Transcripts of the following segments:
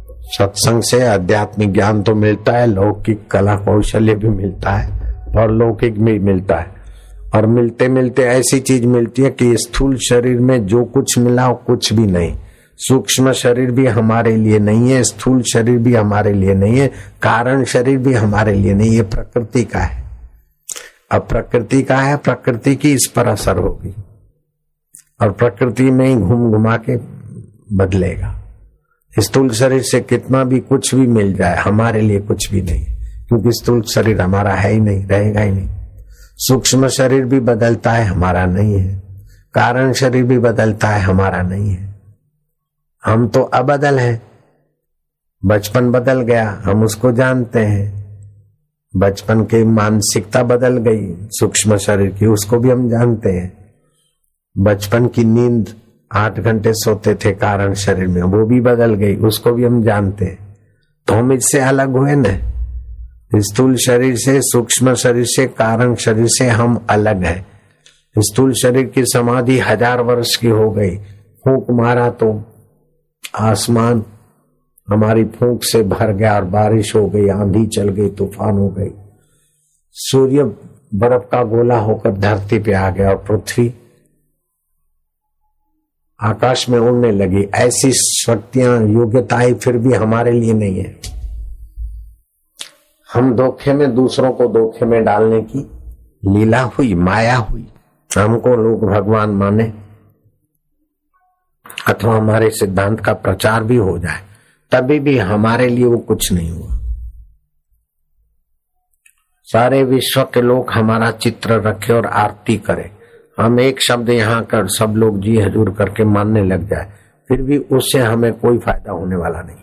सत्संग से आध्यात्मिक ज्ञान तो मिलता है, लौकिक कला कौशल्य भी मिलता है और लौकिक भी मिलता है। और मिलते मिलते ऐसी चीज मिलती है कि स्थूल शरीर में जो कुछ मिला वो कुछ भी नहीं। सूक्ष्म शरीर भी हमारे लिए नहीं है, स्थूल शरीर भी हमारे लिए नहीं है, कारण शरीर भी हमारे लिए नहीं, ये प्रकृति का है। अब प्रकृति का है, प्रकृति की इस पर असर होगी और प्रकृति में ही घूम घुमा के बदलेगा। स्थूल शरीर से कितना भी कुछ भी मिल जाए हमारे लिए कुछ भी नहीं, क्योंकि स्थूल शरीर हमारा है ही नहीं, रहेगा ही नहीं। सूक्ष्म शरीर भी बदलता है, हमारा नहीं है। कारण शरीर भी बदलता है, हमारा नहीं है। हम तो अबदल हैं। बचपन बदल गया, हम उसको जानते हैं। बचपन की मानसिकता बदल गई, सूक्ष्म शरीर की, उसको भी हम जानते हैं। बचपन की नींद 8 घंटे सोते थे कारण शरीर में, वो भी बदल गई, उसको भी हम जानते हैं। तो हम इससे अलग हुए न, स्थूल शरीर से, सूक्ष्म शरीर से, कारण शरीर से हम अलग हैं। स्थूल शरीर की समाधि 1000 वर्ष की हो गई, फूंक मारा तो आसमान हमारी फूंक से भर गया और बारिश हो गई, आंधी चल गई, तूफान हो गई। सूर्य बर्फ का गोला होकर धरती पे आ गया और पृथ्वी आकाश में उड़ने लगी। ऐसी शक्तियां, योग्यताएं फिर भी हमारे लिए नहीं है। हम धोखे में, दूसरों को धोखे में डालने की लीला हुई, माया हुई। हमको लोग भगवान माने अथवा हमारे सिद्धांत का प्रचार भी हो जाए, तभी भी हमारे लिए वो कुछ नहीं हुआ। सारे विश्व के लोग हमारा चित्र रखे और आरती करें, हम एक शब्द यहाँ कर सब लोग जी हजूर करके मानने लग जाए, फिर भी उससे हमें कोई फायदा होने वाला नहीं।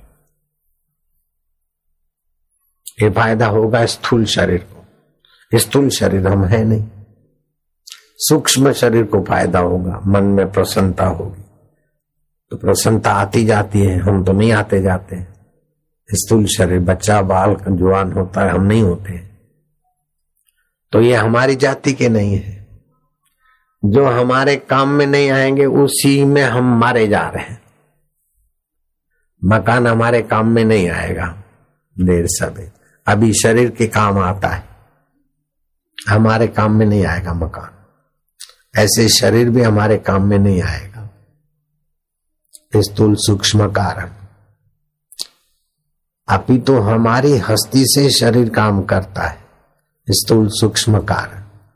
ये फायदा होगा स्थूल शरीर को, स्थूल शरीर हम है नहीं। सूक्ष्म शरीर को फायदा होगा, मन में प्रसन्नता होगी, तो प्रसन्नता आती जाती है, हम तो नहीं आते जाते हैं। स्थूल शरीर बच्चा बाल जवान होता है, हम नहीं होते। तो ये हमारी जाति के नहीं है। जो हमारे काम में नहीं आएंगे उसी में हम मारे जा रहे हैं। मकान हमारे काम में नहीं आएगा देर सवेर, अभी शरीर के काम आता है, हमारे काम में नहीं आएगा मकान। ऐसे शरीर भी हमारे काम में नहीं आएगा। स्थूल सूक्ष्म कारण, अभी तो हमारी हस्ती से शरीर काम करता है। स्थूल सूक्ष्म कारण,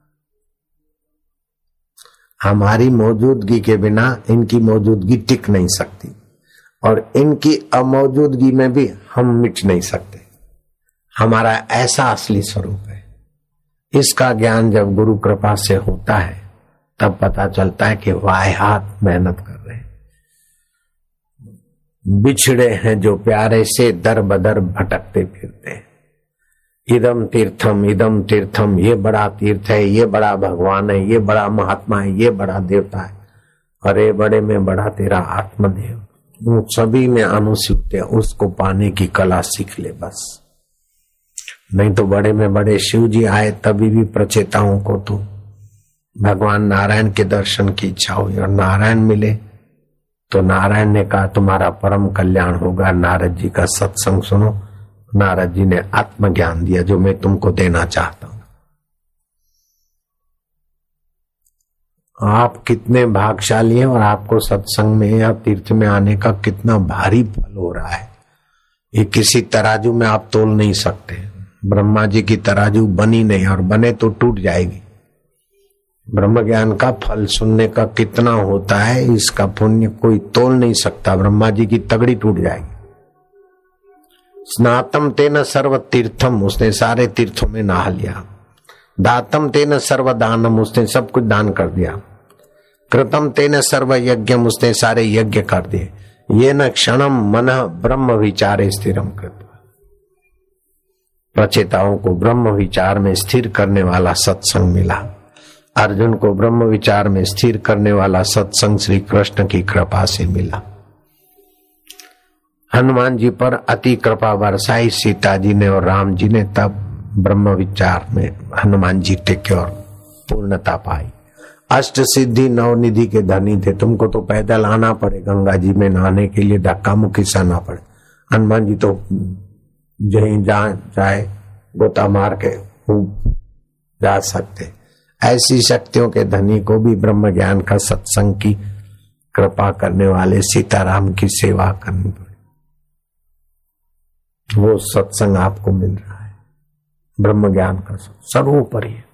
हमारी मौजूदगी के बिना इनकी मौजूदगी टिक नहीं सकती और इनकी अमौजूदगी में भी हम मिट नहीं सकते। हमारा ऐसा असली स्वरूप है। इसका ज्ञान जब गुरु कृपा से होता है तब पता चलता है कि वाहियात मेहनत कर रहे हैं। बिछड़े हैं जो प्यारे से दर बदर भटकते फिरते हैं। इदम तीर्थम, ये बड़ा तीर्थ है, ये बड़ा भगवान है, ये बड़ा महात्मा है, ये बड़ा देवता है। अरे बड़े में बड़ा तेरा आत्मदेव, वो सभी में अनुसूत है, उसको पाने की कला सीख ले बस। नहीं तो बड़े में बड़े शिव जी आए तभी भी प्रचेताओं को तो भगवान नारायण के दर्शन की इच्छा हुई और नारायण मिले तो नारायण ने कहा तुम्हारा परम कल्याण होगा। नारद जी का सत्संग सुनो, नारद जी ने आत्मज्ञान दिया जो मैं तुमको देना चाहता हूं। आप कितने भाग्यशाली हैं और आपको सत्संग में या तीर्थ में आने का कितना भारी फल हो रहा है, ये किसी तराजू में आप तोल नहीं सकते। ब्रह्मा जी की तराजू बनी नहीं और बने तो टूट जाएगी। ब्रह्म ज्ञान का फल सुनने का कितना होता है, इसका पुण्य कोई तोल नहीं सकता। ब्रह्मा जी की तगड़ी टूट जाएगी। स्नातम तेन सर्व तीर्थम, उसने सारे तीर्थों में नहा लिया। दातम तेन सर्व दानम, उसने सब कुछ दान कर दिया। कृतम तेन सर्व यज्ञम, उसने सारे यज्ञ कर दिए। ये न क्षणम मन ब्रह्म विचारे स्थिरम कृत, प्रचेताओं को ब्रह्म विचार में स्थिर करने वाला सत्संग मिला। अर्जुन को ब्रह्म विचार में स्थिर करने वाला सत्संग श्री कृष्ण की कृपा से मिला। हनुमान जी पर अति कृपा बरसाई सीता जी ने और राम जी ने, तब ब्रह्म विचार में हनुमान जी टेके और पूर्णता पाई। अष्ट सिद्धि नवनिधि के धनी थे। तुमको तो पैदल आना पड़े, गंगा जी में नहाने के लिए धक्का मुक्की सहना पड़े। हनुमान जी तो जहीं जहां जाए गोता मार के खूब जा सकते। ऐसी शक्तियों के धनी को भी ब्रह्म ज्ञान का सत्संग की कृपा करने वाले सीताराम की सेवा करनी पड़े। वो सत्संग आपको मिल रहा है, ब्रह्म ज्ञान का सर्वोपरि है।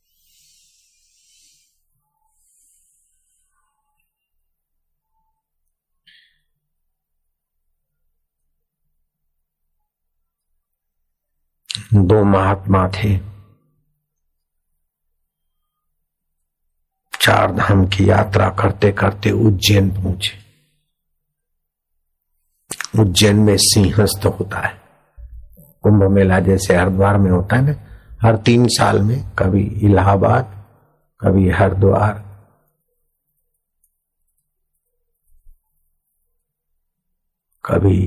दो महात्मा थे, चार धाम की यात्रा करते करते उज्जैन पहुंचे। उज्जैन में सिंहस्थ होता है, कुंभ मेला जैसे हरिद्वार में होता है ना, हर 3 साल में, कभी इलाहाबाद, कभी हरिद्वार, कभी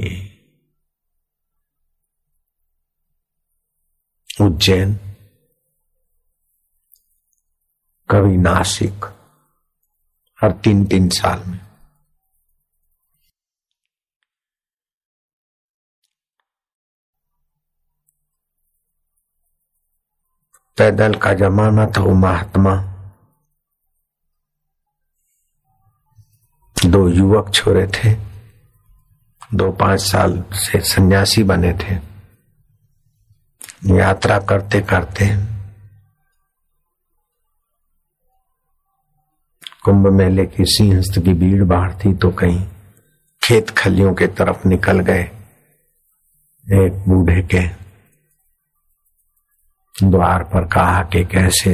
उज्जैन, कभी नासिक, हर 3-3 साल में। पैदल का जमाना था। वो महात्मा 2 युवक छोरे थे, 2-5 साल से सन्यासी बने थे। यात्रा करते करते कुंभ मेले की सिंहस्थ की भीड़ भाड़ थी तो कहीं खेत खलियों के तरफ निकल गए। एक बूढ़े के द्वार पर कहा कि कैसे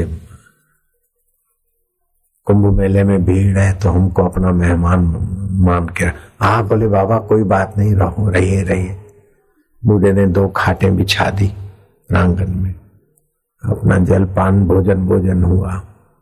कुंभ मेले में भीड़ है तो हमको अपना मेहमान मान के। हाँ बोले बाबा कोई बात नहीं, रहो, रहिए रहिए। बूढ़े ने 2 खाटें बिछा दी प्रांगण में, अपना जलपान भोजन हुआ।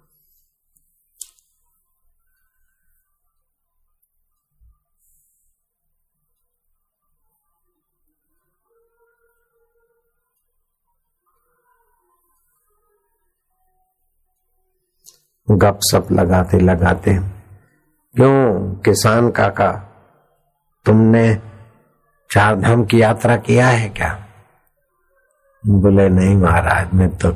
गपशप लगाते लगाते, क्यों किसान काका, तुमने 4 धाम की यात्रा किया है क्या? बोले नहीं महाराज, मैं तो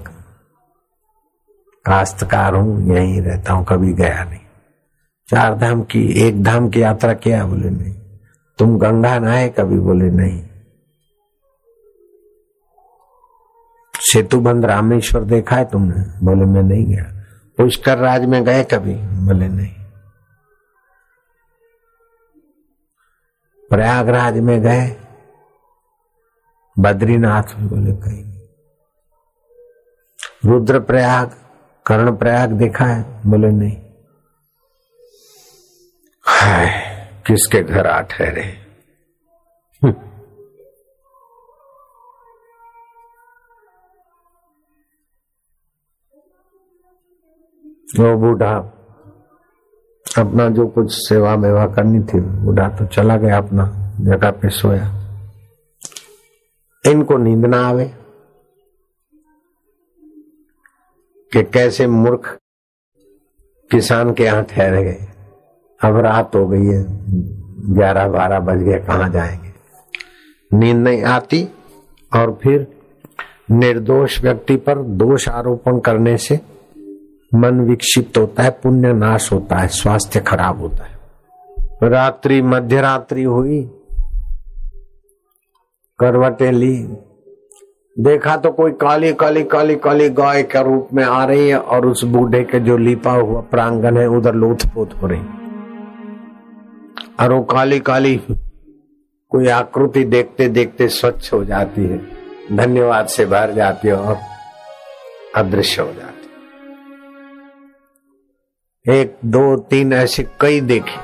काश्तकार हूं, यहीं रहता हूं, कभी गया नहीं। 4 धाम की, 1 धाम की यात्रा किया? बोले नहीं। तुम गंगा नहाए कभी? बोले नहीं। सेतुबंध रामेश्वर देखा है तुमने? बोले मैं नहीं गया। पुष्कर राज में गए कभी? बोले नहीं। प्रयागराज में गए? बद्रीनाथ में? बोले कहीं नहीं। रुद्रप्रयाग, कर्णप्रयाग देखा है? बोले नहीं। हाय, किसके घर आ ठहरे। वो बूढ़ा अपना जो कुछ सेवा मेवा करनी थी, बूढ़ा तो चला गया, अपना जगह पे सोया। इनको नींद ना आवे कि कैसे मूर्ख किसान के यहां ठहर गए। अब रात हो गई है, 11-12 बज गए, कहां जाएंगे। नींद नहीं आती और फिर निर्दोष व्यक्ति पर दोष आरोपण करने से मन विक्षिप्त होता है, पुण्य नाश होता है, स्वास्थ्य खराब होता है। रात्रि मध्य रात्रि हुई, करवटें ली, देखा तो कोई काली काली काली काली गाय के रूप में आ रही है और उस बूढ़े के जो लिपा हुआ प्रांगण है उधर लोथपोथ हो रही। और वो काली काली कोई आकृति देखते देखते स्वच्छ हो जाती है, धन्यवाद से भर जाती है और अदृश्य हो जाती है। 1, 2, 3 ऐसे कई देखे।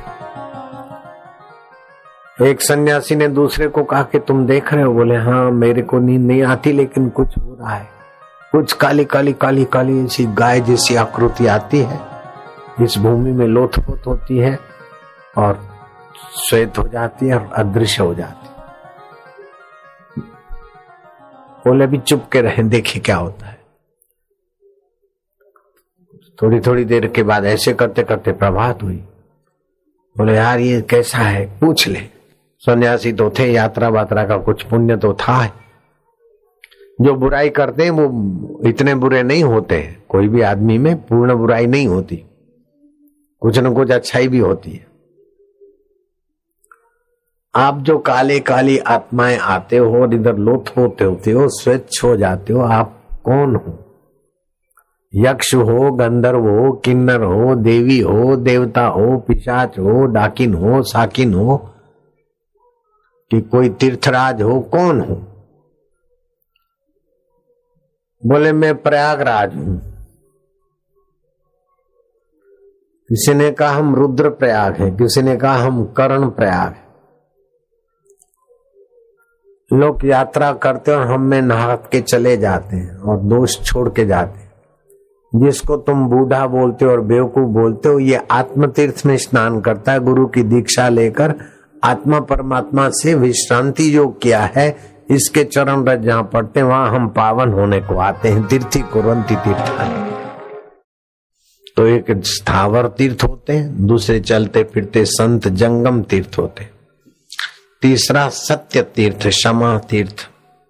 एक सन्यासी ने दूसरे को कहा कि तुम देख रहे हो? बोले हाँ, मेरे को नींद नहीं आती लेकिन कुछ हो रहा है, कुछ काली काली काली काली ऐसी गाय जैसी आकृति आती है, इस भूमि में लोथपोथ होती है और श्वेत हो जाती है और अदृश्य हो जाती है। बोले भी चुप के रहे, देखे क्या होता है। थोड़ी थोड़ी देर के बाद ऐसे करते करते प्रभात हुई। बोले यार ये कैसा है, पूछ ले। सन्यासी तो थे, यात्रा वात्रा का कुछ पुण्य तो था। जो बुराई करते हैं वो इतने बुरे नहीं होते। कोई भी आदमी में पूर्ण बुराई नहीं होती, कुछ न कुछ अच्छाई भी होती है। आप जो काले काली आत्माएं आते हो और इधर लोथपोत होते हो, स्वच्छ हो जाते हो, आप कौन हो? यक्ष हो, गंधर्व हो, किन्नर हो, देवी हो, देवता हो, पिशाच हो, डाकिन हो, साकिन हो कि कोई तीर्थराज हो, कौन हो? बोले मैं प्रयागराज हूं। किसी ने कहा हम रुद्र प्रयाग हैं, किसी ने कहा हम कर्ण प्रयाग हैं। लोग यात्रा करते और हम में नहा के चले जाते हैं और दोष छोड़ के जाते हैं। जिसको तुम बूढ़ा बोलते हो और बेवकूफ बोलते हो, ये आत्म तीर्थ में स्नान करता है। गुरु की दीक्षा लेकर आत्मा परमात्मा से विश्रांति योग किया है, इसके चरण रज जहां पड़ते हैं वहां हम पावन होने को आते हैं। तीर्थी कुर्वन्ति तीर्थानि। तो एक स्थावर तीर्थ होते हैं, दूसरे चलते फिरते संत जंगम तीर्थ होते हैं, तीसरा सत्य तीर्थ, क्षमा तीर्थ,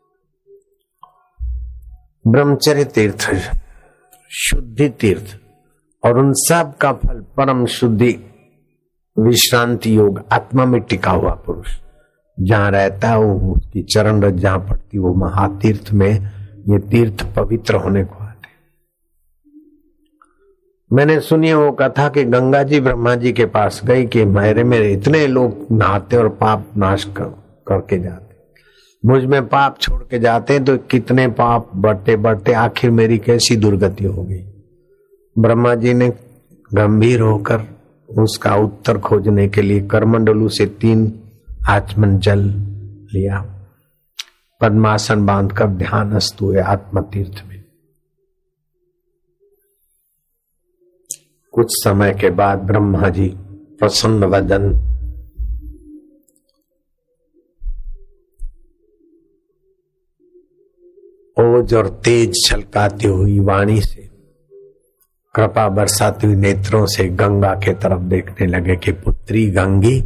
ब्रह्मचर्य तीर्थ, शुद्धि तीर्थ, और उन सब का फल परम शुद्धि विश्रांति योग, आत्मा में टिका हुआ पुरुष जहां रहता है वो उसकी चरण रज जहां पड़ती वो महातीर्थ में ये तीर्थ पवित्र होने को आते। मैंने सुनी वो कथा कि गंगा जी ब्रह्मा जी के पास गई कि मेरे में इतने लोग नहाते और पाप नाश करके जाते, मुझ में पाप छोड़ के जाते तो कितने पाप बढ़ते बढ़ते आखिर मेरी कैसी दुर्गति हो गई। ब्रह्मा जी ने गंभीर होकर उसका उत्तर खोजने के लिए करमंडलू से 3 आचमन जल लिया, पद्मासन बांधकर ध्यानस्थ हुए आत्म तीर्थ में। कुछ समय के बाद ब्रह्मा जी प्रसन्न वदन ओज और तेज छलकाती हुई वाणी से, कृपा बरसाती हुई नेत्रों से गंगा के तरफ देखने लगे कि पुत्री गंगी,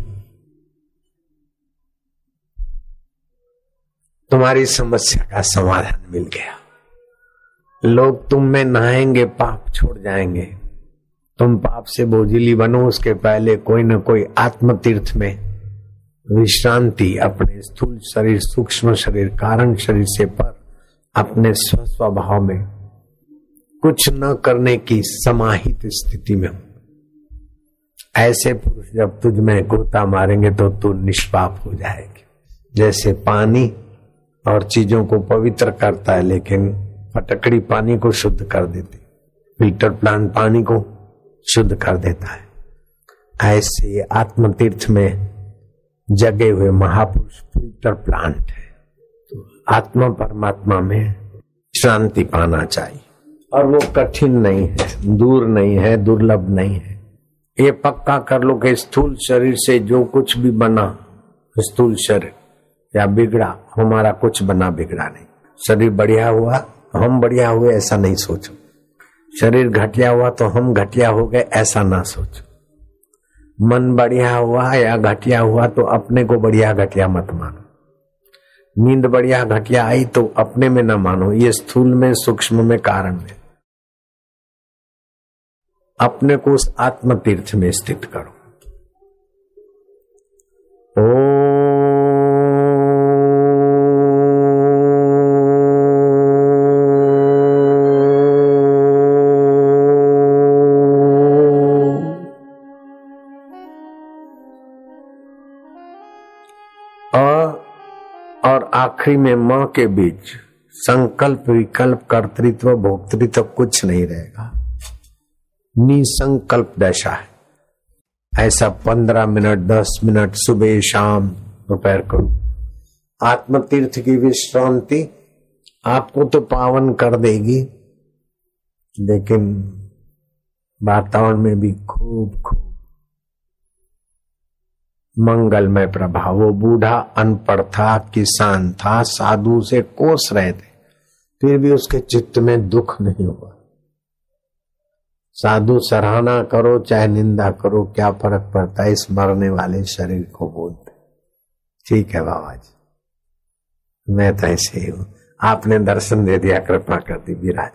तुम्हारी समस्या का समाधान मिल गया। लोग तुम में नहाएंगे, पाप छोड़ जाएंगे। तुम पाप से बोझिली बनो, उसके पहले कोई न कोई आत्म तीर्थ में विश्रांति, अपने स्थूल शरीर, सूक्ष्म शरीर, कारण शरीर से पर अपने स्वभाव में कुछ न करने की समाहित स्थिति में हो। ऐसे पुरुष जब तुझ में गोता मारेंगे तो तू निष्पाप हो जाएगी। जैसे पानी और चीजों को पवित्र करता है, लेकिन फटकड़ी पानी को शुद्ध कर देती, फिल्टर प्लांट पानी को शुद्ध कर देता है, ऐसे ये आत्म तीर्थ में जगे हुए महापुरुष फिल्टर प्लांट है। तो आत्मा परमात्मा में शांति पाना चाहिए, और वो कठिन नहीं है, दूर नहीं है, दुर्लभ नहीं है। ये पक्का कर लो कि स्थूल शरीर से जो कुछ भी बना, स्थूल शरीर या बिगड़ा, हमारा कुछ बना बिगड़ा नहीं। शरीर बढ़िया हुआ तो हम बढ़िया हुए ऐसा नहीं सोचो, शरीर घटिया हुआ तो हम घटिया हो गए ऐसा ना सोचो। मन बढ़िया हुआ या घटिया हुआ तो अपने को बढ़िया घटिया मत मानो। नींद बढ़िया घटिया आई तो अपने में न मानो, ये स्थूल में, सूक्ष्म में, कारण में। अपने को उस आत्म तीर्थ में स्थित करो। और आखिरी में मां के बीच संकल्प, विकल्प, कर्तृत्व, भोक्तृत्व कुछ नहीं रहेगा। निसंकल्प दशा है। ऐसा 15 मिनट, 10 मिनट सुबह शाम दोपहर करो। आत्म तीर्थ की विश्रांति आपको तो पावन कर देगी, लेकिन वातावरण में भी खूब खूब मंगलमय प्रभाव। वो बूढ़ा अनपढ़ था, किसान था, साधु से कोस रहे थे, फिर भी उसके चित्त में दुख नहीं हुआ। साधु सराहना करो चाहे निंदा करो, क्या फर्क पड़ता है, इस मरने वाले शरीर को बोलते। ठीक है बाबा जी, मैं तो ऐसे ही हूं, आपने दर्शन दे दिया, कृपा कर दी, विराज।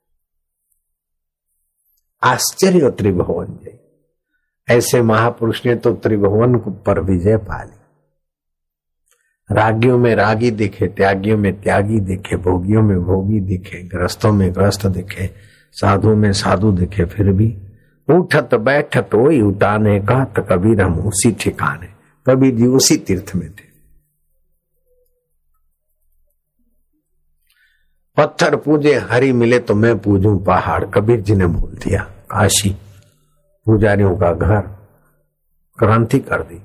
आश्चर्य त्रिभुवन जय, ऐसे महापुरुष ने तो त्रिभुवन पर विजय पा ली। रागियों में रागी दिखे, त्यागियों में त्यागी दिखे, भोगियों में भोगी दिखे, ग्रस्तों में ग्रस्त दिखे, साधु में साधु दिखे, फिर भी उठत बैठत वही उठाने का, तो कबीर हम उसी ठिकाने, कबीर जी उसी तीर्थ में थे। पत्थर पूजे हरि मिले तो मैं पूजूं पहाड़, कबीर जी ने बोल दिया। काशी पुजारियों का घर, क्रांति कर दी।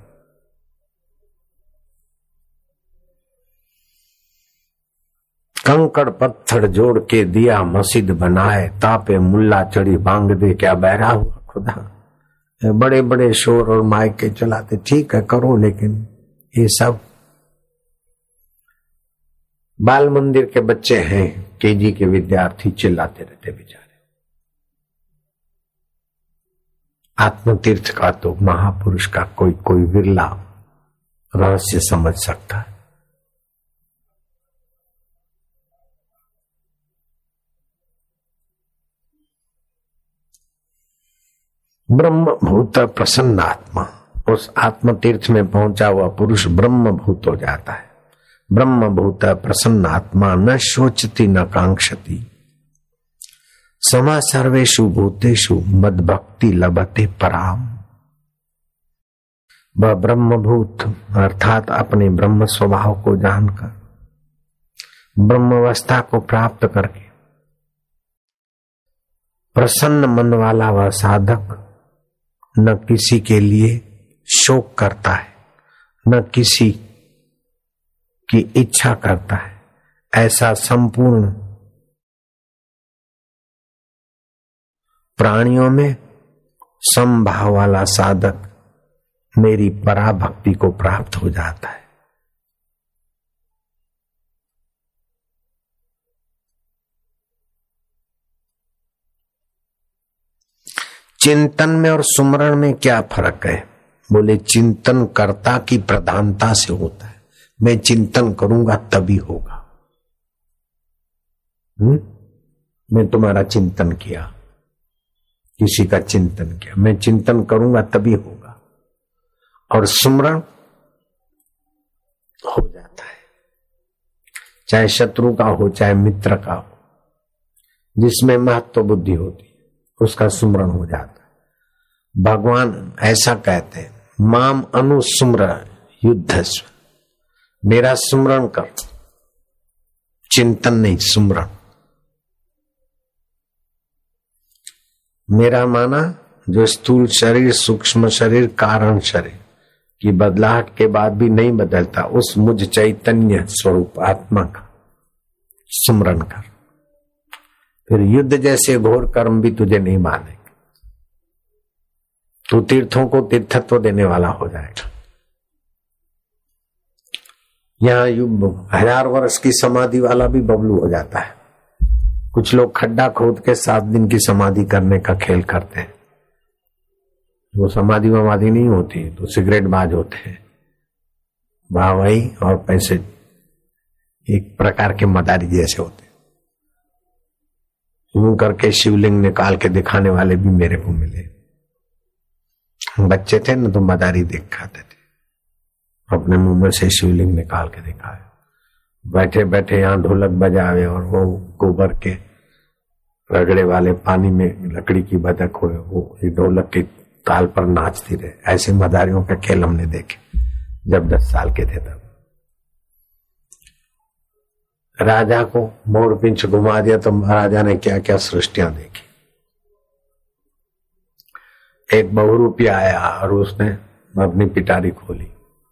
कंकड़ पत्थर जोड़ के दिया मस्जिद बनाए, तापे मुल्ला चढ़ी बांग दे, क्या बहरा हुआ खुदा। बड़े बड़े शोर और माइके चलाते, ठीक है करो, लेकिन ये सब बाल मंदिर के बच्चे हैं, केजी के विद्यार्थी चिल्लाते रहते बेचारे। आत्मतीर्थ का तो महापुरुष का कोई कोई विरला रहस्य समझ सकता है। ब्रह्म भूत प्रसन्न आत्मा, उस आत्म तीर्थ में पहुंचा हुआ पुरुष ब्रह्म भूत हो जाता है। ब्रह्म भूत प्रसन्न आत्मा न शोचती न कांक्षती, समा सर्वेषु भूतेषु मद भक्ति लभते पराम। वह ब्रह्मभूत अर्थात अपने ब्रह्म स्वभाव को जानकर, ब्रह्म अवस्था को प्राप्त करके प्रसन्न मन वाला वह साधक न किसी के लिए शोक करता है, न किसी की इच्छा करता है। ऐसा संपूर्ण प्राणियों में समभाव वाला साधक मेरी पराभक्ति को प्राप्त हो जाता है। चिंतन में और सुमरण में क्या फर्क है? बोले चिंतन कर्ता की प्रधानता से होता है। मैं चिंतन करूंगा तभी होगा। मैं तुम्हारा चिंतन किया, किसी का चिंतन किया, मैं चिंतन करूंगा तभी होगा। और सुमरण हो जाता है, चाहे शत्रु का हो चाहे मित्र का हो, जिसमें महत्व बुद्धि होती है उसका सुमरण हो जाता है। भगवान ऐसा कहते हैं, माम अनुसुम्र युद्धस्व, मेरा सुमरण कर, चिंतन नहीं सुमरण। मेरा माना जो स्थूल शरीर, सूक्ष्म शरीर, कारण शरीर की बदलाहट के बाद भी नहीं बदलता, उस मुझ चैतन्य स्वरूप आत्मा का सुमरण कर। फिर युद्ध जैसे घोर कर्म भी तुझे नहीं मानेंगे, तू तीर्थों को तीर्थत्व देने वाला हो जाएगा। यहाँ 1000 वर्ष की समाधि वाला भी बबलू हो जाता है। कुछ लोग खड्डा खोद के 7 दिन की समाधि करने का खेल करते हैं। वो समाधि वमाधि नहीं होती, तो सिगरेट बाज होते हैं, वाहवाही और पैसे एक प्रकार के मदारी जैसे होते। यूं करके शिवलिंग निकाल के दिखाने वाले भी मेरे को मिले। बच्चे थे ना तो मदारी देख खाते थे, अपने मुंह में से शिवलिंग निकाल के दिखाए। बैठे बैठे यहाँ ढोलक बजावे और वो गोबर के रगड़े वाले पानी में लकड़ी की बतख हो, वो ढोलक के ताल पर नाचती रहे। ऐसे मदारियों का खेल हमने देखे जब 10 साल के थे तब। राजा को मोर पिंच घुमा दिया तो राजा ने क्या क्या सृष्टियां देखी। एक बहुरूपी आया और उसने अपनी पिटारी खोली,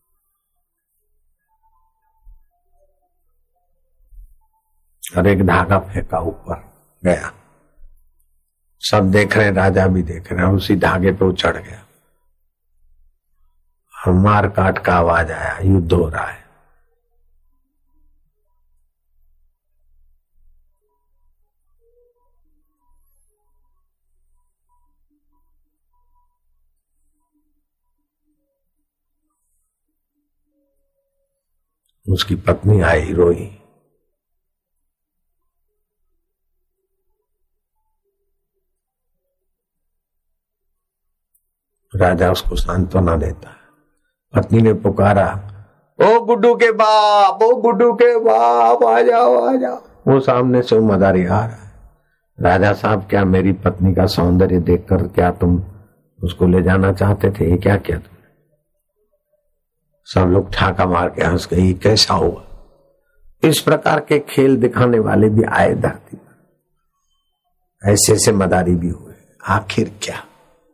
और एक धागा फेंका, ऊपर गया। सब देख रहे हैं, राजा भी देख रहे हैं। उसी धागे पे वो चढ़ गया और मार काट का आवाज आया, युद्ध हो रहा है। उसकी पत्नी आई, रोई। राजा उसको सांत्वना देता है। पत्नी ने पुकारा, ओ गुड्डू के बाप, ओ गुड्डू के बाप, आ जाओ आ जाओ। वो सामने से मदारी आ रहा है। राजा साहब, क्या मेरी पत्नी का सौंदर्य देखकर क्या तुम उसको ले जाना चाहते थे? ये क्या किया तुमने? सब लोग ठाका मार के हंस गए, ये कैसा हुआ? इस प्रकार के खेल दिखाने वाले भी आए धरती पर, ऐसे ऐसे मदारी भी हुए। आखिर क्या?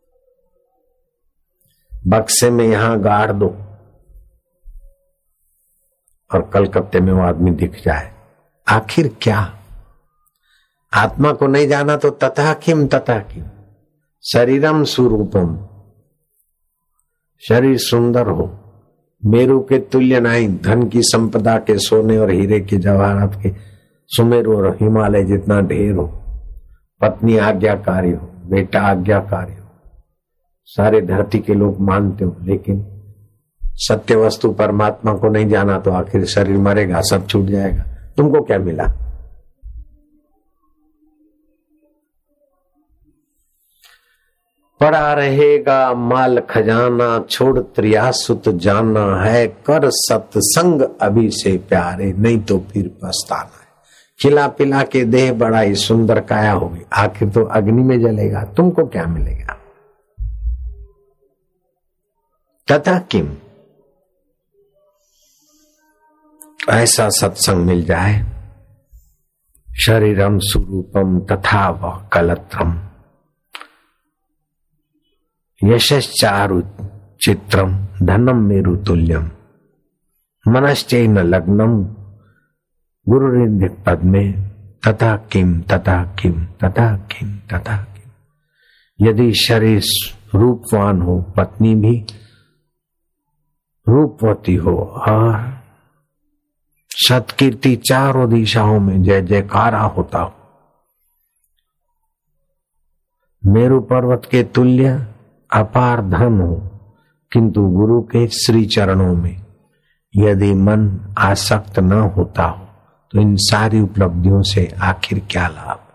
बक्से में यहां गाड़ दो और कलकत्ते में वो आदमी दिख जाए। आखिर क्या? आत्मा को नहीं जाना तो तथा किम शरीरम स्वरूपम, शरीर सुंदर हो, मेरू के तुल्य नहीं, धन की संपदा के सोने और हीरे के जवाहरात के सुमेरु और हिमालय जितना ढेर हो, पत्नी आज्ञाकारी हो, बेटा आज्ञाकारी हो, सारे धरती के लोग मानते हो, लेकिन सत्य वस्तु परमात्मा को नहीं जाना तो आखिर शरीर मरेगा, सब छूट जाएगा। तुमको क्या मिला? पड़ा रहेगा माल खजाना, छोड़ त्रियासुत जाना है, कर सत्संग अभी से प्यारे, नहीं तो फिर पछताना है। खिला पिला के देह बड़ा ही सुंदर काया होगी, आखिर तो अग्नि में जलेगा, तुमको क्या मिलेगा? तथा किम, ऐसा सत्संग मिल जाए। शरीरम स्वरूपम तथा व कलत्रम, यशश्चारु चित्रम, धनम मेरु तुल्यम, मनश्चैन लग्नम, गुरुरिंदित पद्मे, तथा किम तथा किम तथा किम तथा किम। यदि शरीर रूपवान हो, पत्नी भी रूपवती हो और सत्कीर्ति चारों दिशाओं में जय जयकारा होता हो, मेरु पर्वत के तुल्य अपार धन हो, किंतु गुरु के श्री चरणों में यदि मन आसक्त न होता हो तो इन सारी उपलब्धियों से आखिर क्या लाभ?